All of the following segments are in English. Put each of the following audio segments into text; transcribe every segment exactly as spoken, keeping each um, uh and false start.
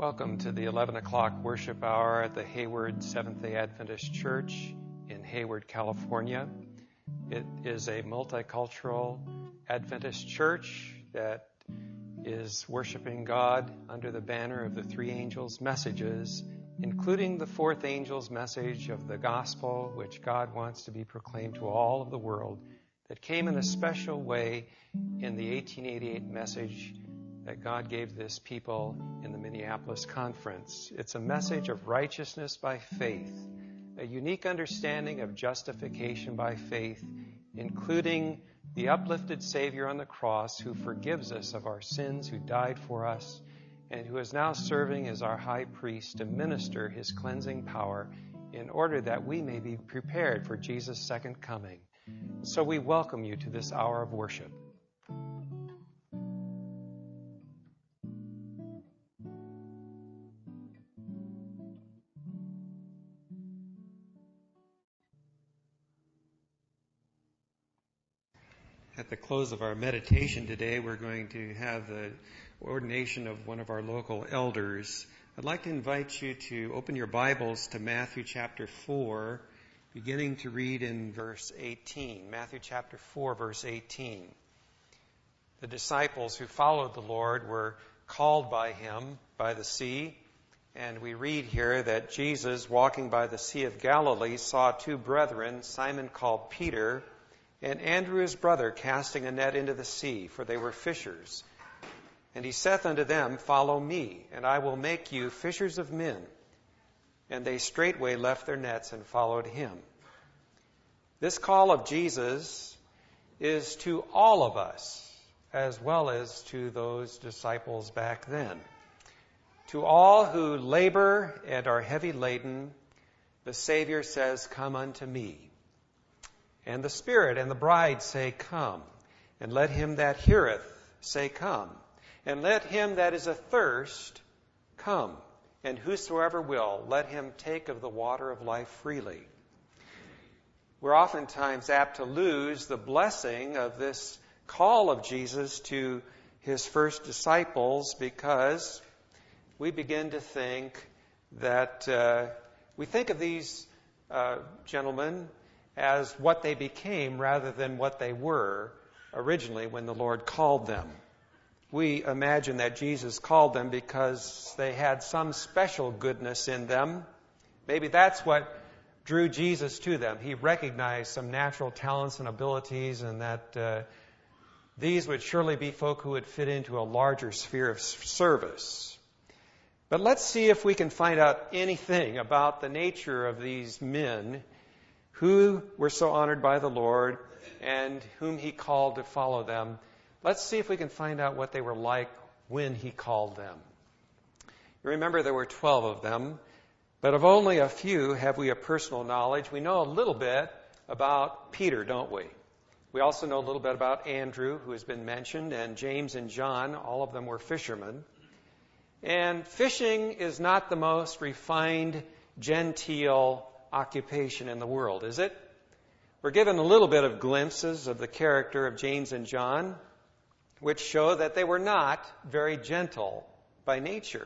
Welcome to the eleven o'clock worship hour at the Hayward Seventh-day Adventist Church in Hayward, California. It is a multicultural Adventist church that is worshiping God under the banner of the three angels' messages, including the fourth angel's message of the gospel, which God wants to be proclaimed to all of the world, that came in a special way in the eighteen eighty-eight message that God gave this people in the Minneapolis conference. It's a message of righteousness by faith, a unique understanding of justification by faith, including the uplifted Savior on the cross who forgives us of our sins, who died for us, and who is now serving as our high priest to minister his cleansing power in order that we may be prepared for Jesus' second coming. So we welcome you to this hour of worship. At the close of our meditation today, we're going to have the ordination of one of our local elders. I'd like to invite you to open your Bibles to Matthew chapter four, beginning to read in verse eighteen. Matthew chapter four, verse eighteen. The disciples who followed the Lord were called by him by the sea, and we read here that Jesus, walking by the Sea of Galilee, saw two brethren, Simon called Peter, and Andrew his brother, casting a net into the sea, for they were fishers. And he saith unto them, Follow me, and I will make you fishers of men. And they straightway left their nets and followed him. This call of Jesus is to all of us, as well as to those disciples back then. To all who labor and are heavy laden, the Savior says, Come unto me. And the Spirit and the bride say, Come. And let him that heareth say, Come. And let him that is athirst come. And whosoever will, let him take of the water of life freely. We're oftentimes apt to lose the blessing of this call of Jesus to his first disciples because we begin to think that uh, we think of these uh, gentlemen as what they became rather than what they were originally when the Lord called them. We imagine that Jesus called them because they had some special goodness in them. Maybe that's what drew Jesus to them. He recognized some natural talents and abilities, and that uh, these would surely be folk who would fit into a larger sphere of service. But let's see if we can find out anything about the nature of these men who were so honored by the Lord and whom he called to follow them. Let's see if we can find out what they were like when he called them. You remember there were twelve of them, but of only a few have we a personal knowledge. We know a little bit about Peter, don't we? We also know a little bit about Andrew, who has been mentioned, and James and John. All of them were fishermen. And fishing is not the most refined, genteel occupation in the world, is it? We're given a little bit of glimpses of the character of James and John, which show that they were not very gentle by nature.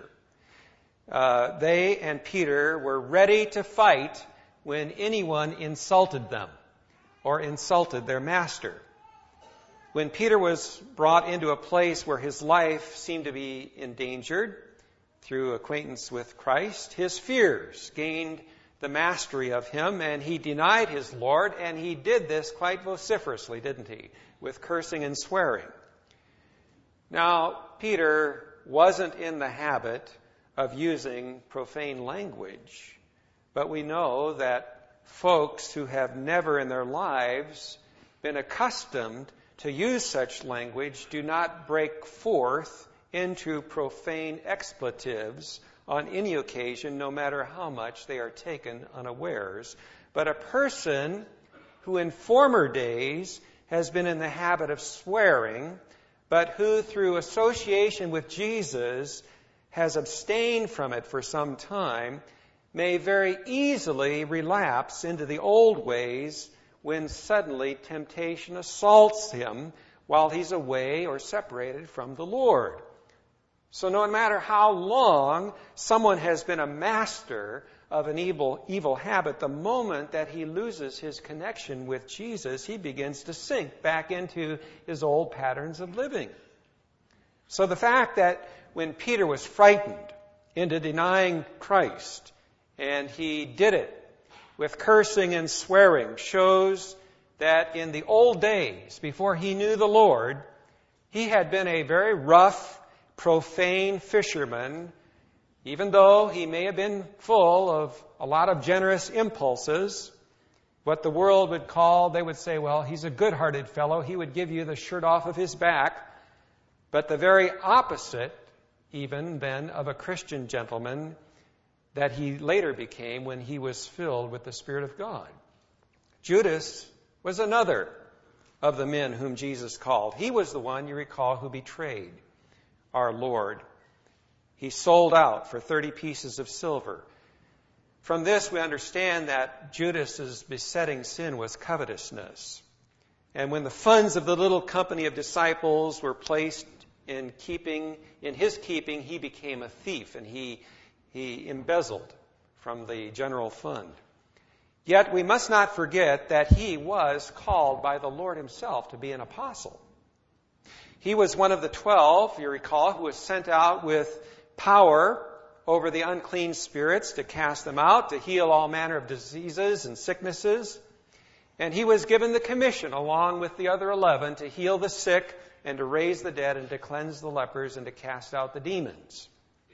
Uh, they and Peter were ready to fight when anyone insulted them or insulted their master. When Peter was brought into a place where his life seemed to be endangered through acquaintance with Christ, his fears gained the mastery of him, and he denied his Lord, and he did this quite vociferously, didn't he? With cursing and swearing. Now, Peter wasn't in the habit of using profane language, but we know that folks who have never in their lives been accustomed to use such language do not break forth into profane expletives on any occasion, no matter how much they are taken unawares. But a person who in former days has been in the habit of swearing, but who through association with Jesus has abstained from it for some time, may very easily relapse into the old ways when suddenly temptation assaults him while he's away or separated from the Lord. So no matter how long someone has been a master of an evil, evil habit, the moment that he loses his connection with Jesus, he begins to sink back into his old patterns of living. So the fact that when Peter was frightened into denying Christ, and he did it with cursing and swearing, shows that in the old days, before he knew the Lord, he had been a very rough, profane fisherman, even though he may have been full of a lot of generous impulses. What the world would call, they would say, well, he's a good-hearted fellow. He would give you the shirt off of his back. But the very opposite, even then, of a Christian gentleman that he later became when he was filled with the Spirit of God. Judas was another of the men whom Jesus called. He was the one, you recall, who betrayed our Lord. He sold out for thirty pieces of silver. From this, we understand that Judas's besetting sin was covetousness. And when the funds of the little company of disciples were placed in keeping, in his keeping, he became a thief, and he, he embezzled from the general fund. Yet we must not forget that he was called by the Lord himself to be an apostle. He was one of the twelve, you recall, who was sent out with power over the unclean spirits to cast them out, to heal all manner of diseases and sicknesses. And he was given the commission, along with the other eleven, to heal the sick and to raise the dead and to cleanse the lepers and to cast out the demons.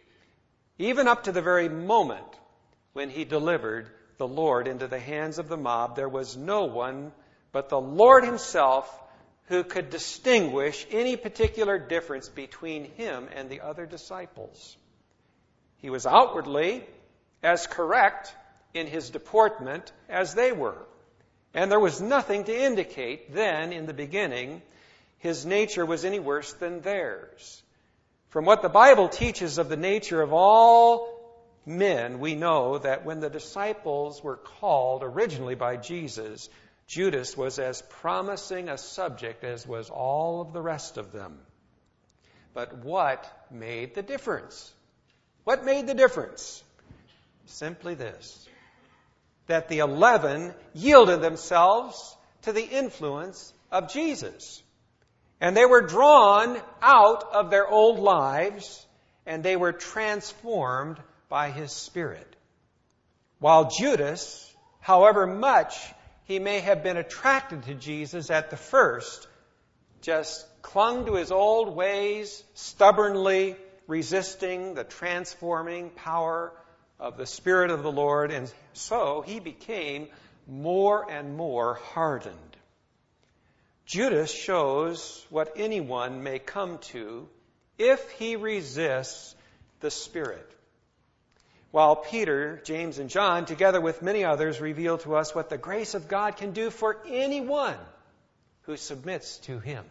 Even up to the very moment when he delivered the Lord into the hands of the mob, there was no one but the Lord himself who could distinguish any particular difference between him and the other disciples. He was outwardly as correct in his deportment as they were. And there was nothing to indicate then, in the beginning, his nature was any worse than theirs. From what the Bible teaches of the nature of all men, we know that when the disciples were called originally by Jesus, Judas was as promising a subject as was all of the rest of them. But what made the difference? What made the difference? Simply this, that the eleven yielded themselves to the influence of Jesus. And they were drawn out of their old lives, and they were transformed by his Spirit. While Judas, however much he may have been attracted to Jesus at the first, just clung to his old ways, stubbornly resisting the transforming power of the Spirit of the Lord, and so he became more and more hardened. Judas shows what anyone may come to if he resists the Spirit. While Peter, James, and John, together with many others, reveal to us what the grace of God can do for anyone who submits to him.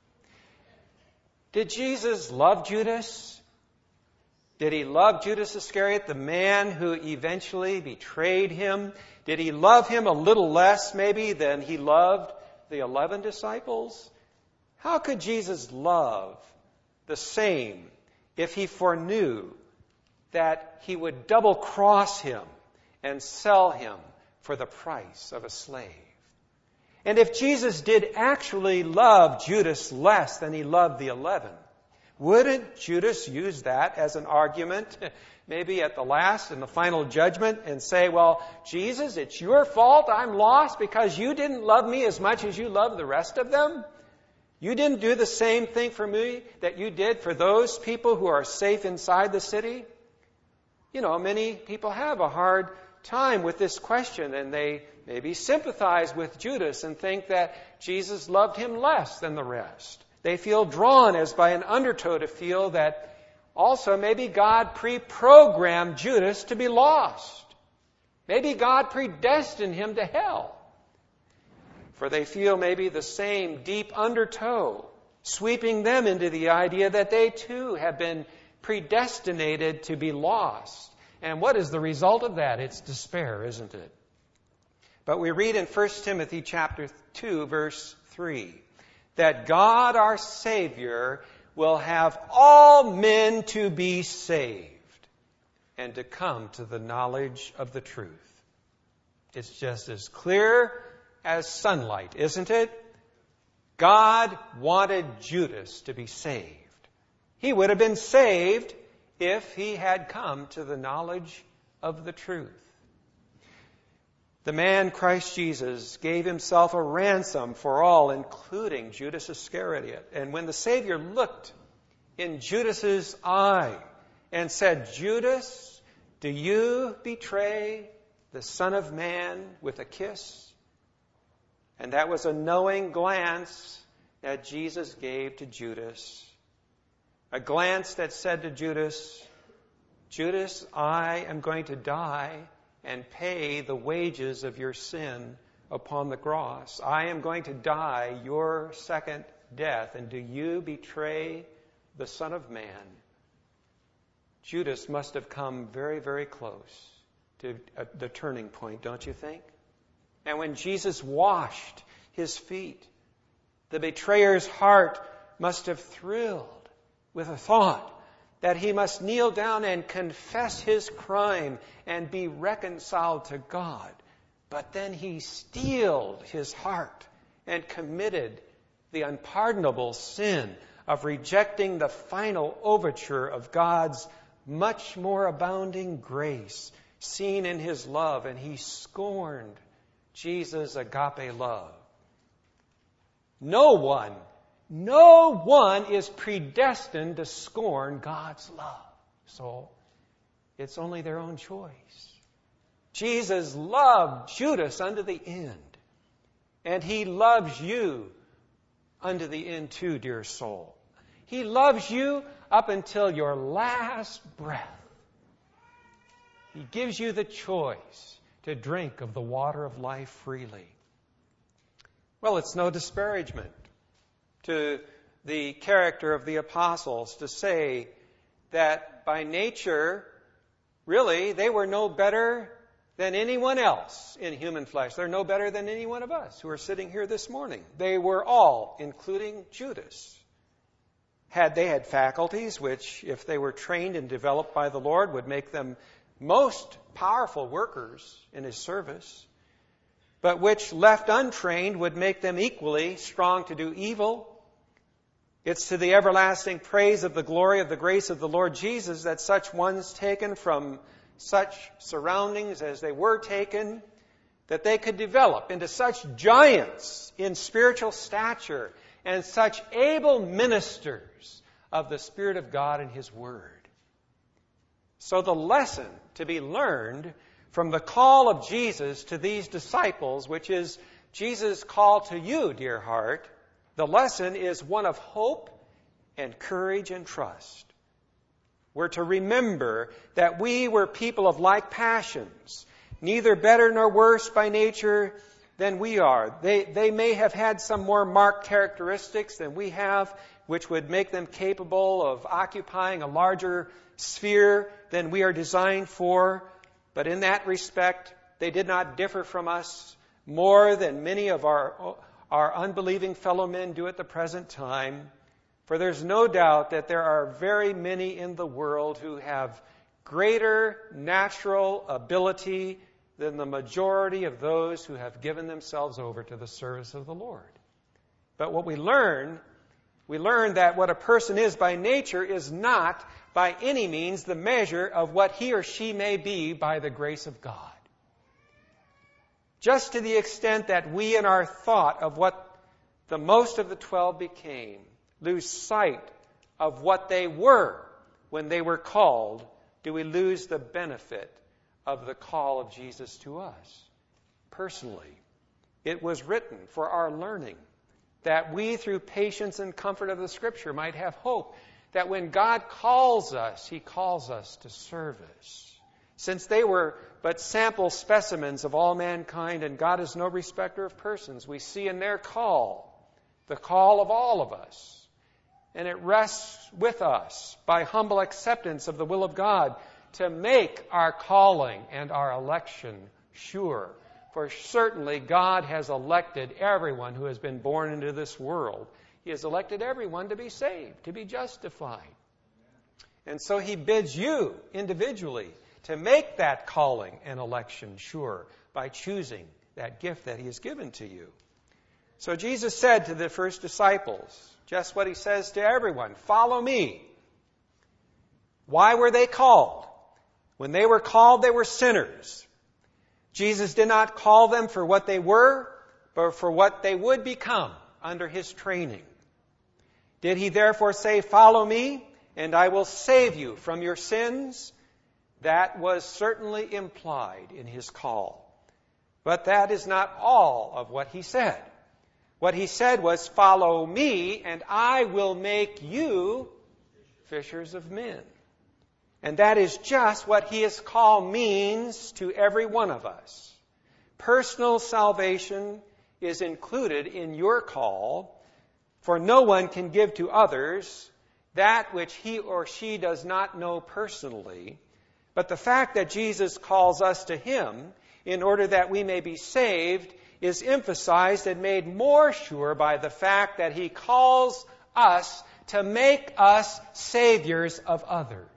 Did Jesus love Judas? Did he love Judas Iscariot, the man who eventually betrayed him? Did he love him a little less, maybe, than he loved the eleven disciples? How could Jesus love the same if he foreknew that he would double-cross him and sell him for the price of a slave? And if Jesus did actually love Judas less than he loved the eleven, wouldn't Judas use that as an argument, maybe at the last, in the final judgment, and say, well, Jesus, it's your fault I'm lost because you didn't love me as much as you loved the rest of them? You didn't do the same thing for me that you did for those people who are safe inside the city? You know, many people have a hard time with this question, and they maybe sympathize with Judas and think that Jesus loved him less than the rest. They feel drawn as by an undertow to feel that also maybe God pre-programmed Judas to be lost. Maybe God predestined him to hell. For they feel maybe the same deep undertow sweeping them into the idea that they too have been predestinated to be lost. And what is the result of that? It's despair, isn't it? But we read in First Timothy chapter two, verse three, that God our Savior will have all men to be saved and to come to the knowledge of the truth. It's just as clear as sunlight, isn't it? God wanted Judas to be saved. He would have been saved if he had come to the knowledge of the truth. The man Christ Jesus gave himself a ransom for all, including Judas Iscariot. And when the Savior looked in Judas's eye and said, "Judas, do you betray the Son of Man with a kiss?" And that was a knowing glance that Jesus gave to Judas. A glance that said to Judas, "Judas, I am going to die and pay the wages of your sin upon the cross. I am going to die your second death. And do you betray the Son of Man?" Judas must have come very, very close to the turning point, don't you think? And when Jesus washed his feet, the betrayer's heart must have thrilled with a thought that he must kneel down and confess his crime and be reconciled to God. But then he steeled his heart and committed the unpardonable sin of rejecting the final overture of God's much more abounding grace seen in his love, and he scorned Jesus' agape love. No one No one is predestined to scorn God's love. So it's only their own choice. Jesus loved Judas unto the end. And he loves you unto the end too, dear soul. He loves you up until your last breath. He gives you the choice to drink of the water of life freely. Well, it's no disparagement to the character of the apostles to say that by nature, really, they were no better than anyone else in human flesh. They're no better than any one of us who are sitting here this morning. They were all, including Judas, had they had faculties which, if they were trained and developed by the Lord, would make them most powerful workers in his service, but which, left untrained, would make them equally strong to do evil. It's to the everlasting praise of the glory of the grace of the Lord Jesus that such ones taken from such surroundings as they were taken, that they could develop into such giants in spiritual stature and such able ministers of the Spirit of God and His Word. So the lesson to be learned from the call of Jesus to these disciples, which is Jesus' call to you, dear heart, the lesson is one of hope and courage and trust. We're to remember that we were people of like passions, neither better nor worse by nature than we are. They, they may have had some more marked characteristics than we have, which would make them capable of occupying a larger sphere than we are designed for. But in that respect, they did not differ from us more than many of our Our unbelieving fellow men do at the present time. For there's no doubt that there are very many in the world who have greater natural ability than the majority of those who have given themselves over to the service of the Lord. But what we learn, we learn that what a person is by nature is not by any means the measure of what he or she may be by the grace of God. Just to the extent that we in our thought of what the most of the twelve became lose sight of what they were when they were called, do we lose the benefit of the call of Jesus to us. Personally, it was written for our learning, that we through patience and comfort of the Scripture might have hope that when God calls us, He calls us to service. Since they were but sample specimens of all mankind, and God is no respecter of persons, we see in their call, the call of all of us. And it rests with us by humble acceptance of the will of God to make our calling and our election sure. For certainly God has elected everyone who has been born into this world He has elected everyone to be saved, to be justified. And so he bids you individually to make that calling and election sure by choosing that gift that he has given to you. So Jesus said to the first disciples, just what he says to everyone, follow me. Why were they called? When they were called, they were sinners. Jesus did not call them for what they were, but for what they would become under his training. Did he therefore say, follow me, and I will save you from your sins? That was certainly implied in his call. But that is not all of what he said. What he said was, follow me, and I will make you fishers of men. And that is just what his call means to every one of us. Personal salvation is included in your call, for no one can give to others that which he or she does not know personally. But the fact that Jesus calls us to him in order that we may be saved is emphasized and made more sure by the fact that he calls us to make us saviors of others.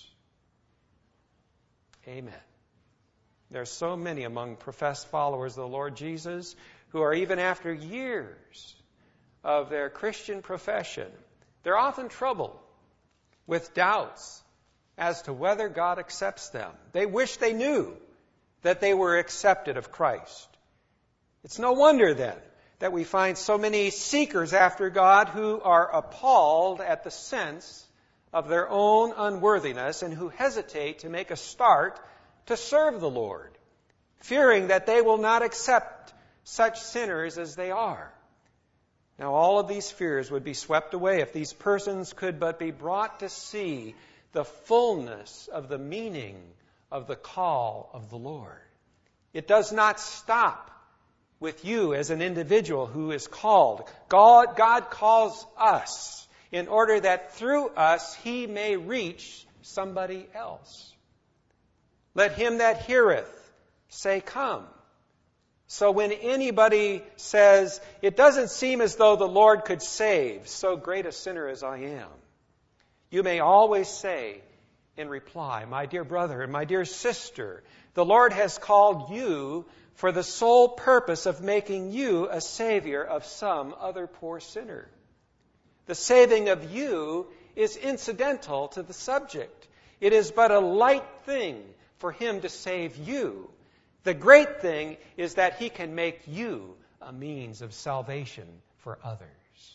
Amen. There are so many among professed followers of the Lord Jesus who are, even after years of their Christian profession, they're often troubled with doubts as to whether God accepts them. They wish they knew that they were accepted of Christ. It's no wonder then that we find so many seekers after God who are appalled at the sense of their own unworthiness and who hesitate to make a start to serve the Lord, fearing that they will not accept such sinners as they are. Now, all of these fears would be swept away if these persons could but be brought to see the fullness of the meaning of the call of the Lord. It does not stop with you as an individual who is called. God, God calls us in order that through us he may reach somebody else. Let him that heareth say, come. So when anybody says, it doesn't seem as though the Lord could save so great a sinner as I am, you may always say in reply, my dear brother and my dear sister, the Lord has called you for the sole purpose of making you a savior of some other poor sinner. The saving of you is incidental to the subject. It is but a light thing for him to save you. The great thing is that he can make you a means of salvation for others.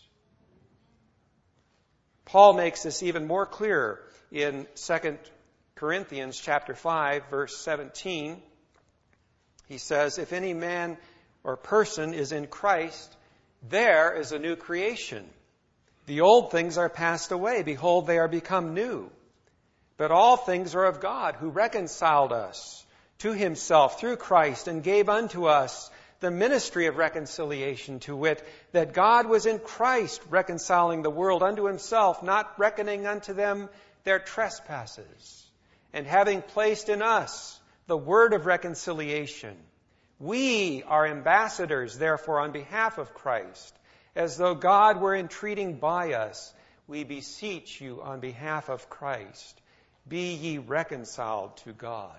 Paul makes this even more clear in Second Corinthians chapter five, verse seventeen. He says, if any man or person is in Christ, there is a new creation. The old things are passed away. Behold, they are become new. But all things are of God, who reconciled us to himself through Christ and gave unto us the ministry of reconciliation, to wit, that God was in Christ reconciling the world unto himself, not reckoning unto them their trespasses, and having placed in us the word of reconciliation. We are ambassadors, therefore, on behalf of Christ, as though God were entreating by us. We beseech you on behalf of Christ, be ye reconciled to God.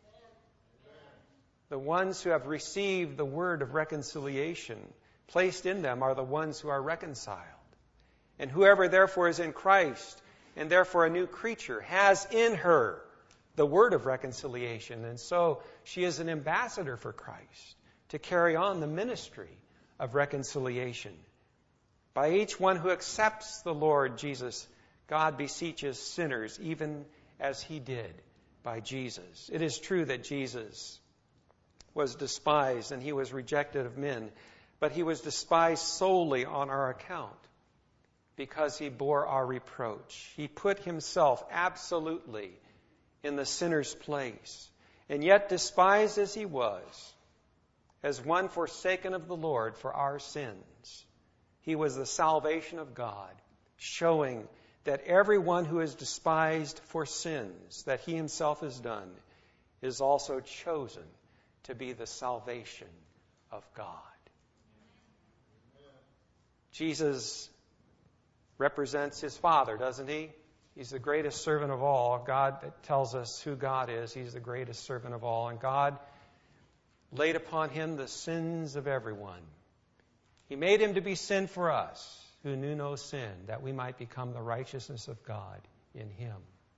The ones who have received the word of reconciliation placed in them are the ones who are reconciled. And whoever therefore is in Christ, and therefore a new creature, has in her the word of reconciliation. And so she is an ambassador for Christ to carry on the ministry of reconciliation. By each one who accepts the Lord Jesus, God beseeches sinners, even as he did by Jesus. It is true that Jesus was despised and he was rejected of men, but he was despised solely on our account because he bore our reproach. He put himself absolutely in the sinner's place. And yet, despised as he was, as one forsaken of the Lord for our sins, he was the salvation of God, showing that everyone who is despised for sins that he himself has done is also chosen to be the salvation of God. Jesus represents his Father, doesn't he? He's the greatest servant of all. God tells us who God is. He's the greatest servant of all. And God laid upon him the sins of everyone. He made him to be sin for us, who knew no sin, that we might become the righteousness of God in him.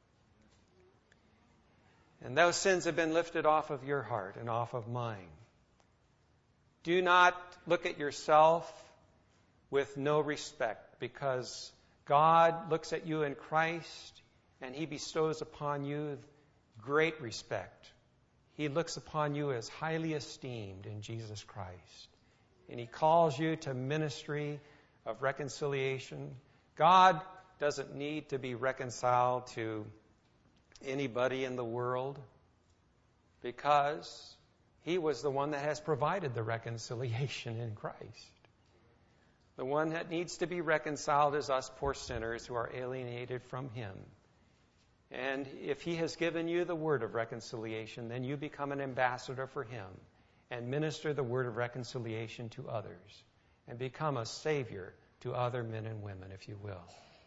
And those sins have been lifted off of your heart and off of mine. Do not look at yourself with no respect, because God looks at you in Christ and he bestows upon you great respect. He looks upon you as highly esteemed in Jesus Christ. And he calls you to ministry of reconciliation. God doesn't need to be reconciled to anybody in the world, because he was the one that has provided the reconciliation in Christ. The one that needs to be reconciled is us poor sinners who are alienated from him. And if he has given you the word of reconciliation, then you become an ambassador for him and minister the word of reconciliation to others and become a savior to other men and women, if you will.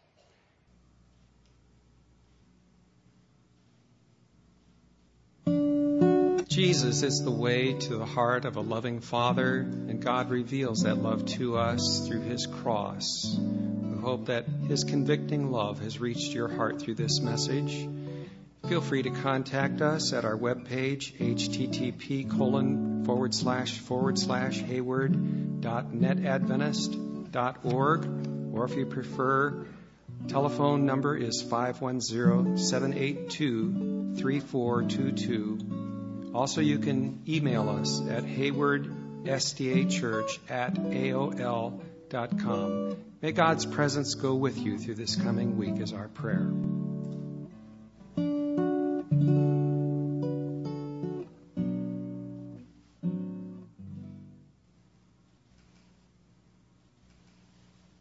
Jesus is the way to the heart of a loving Father, and God reveals that love to us through his cross. We hope that his convicting love has reached your heart through this message. Feel free to contact us at our webpage, http colon forward slash forward slash hayward dot netadventist dot org, or if you prefer, telephone number is five one zero, seven eight two, three four two two. Also, you can email us at haywardsdachurch at A O L dot com. May God's presence go with you through this coming week is our prayer.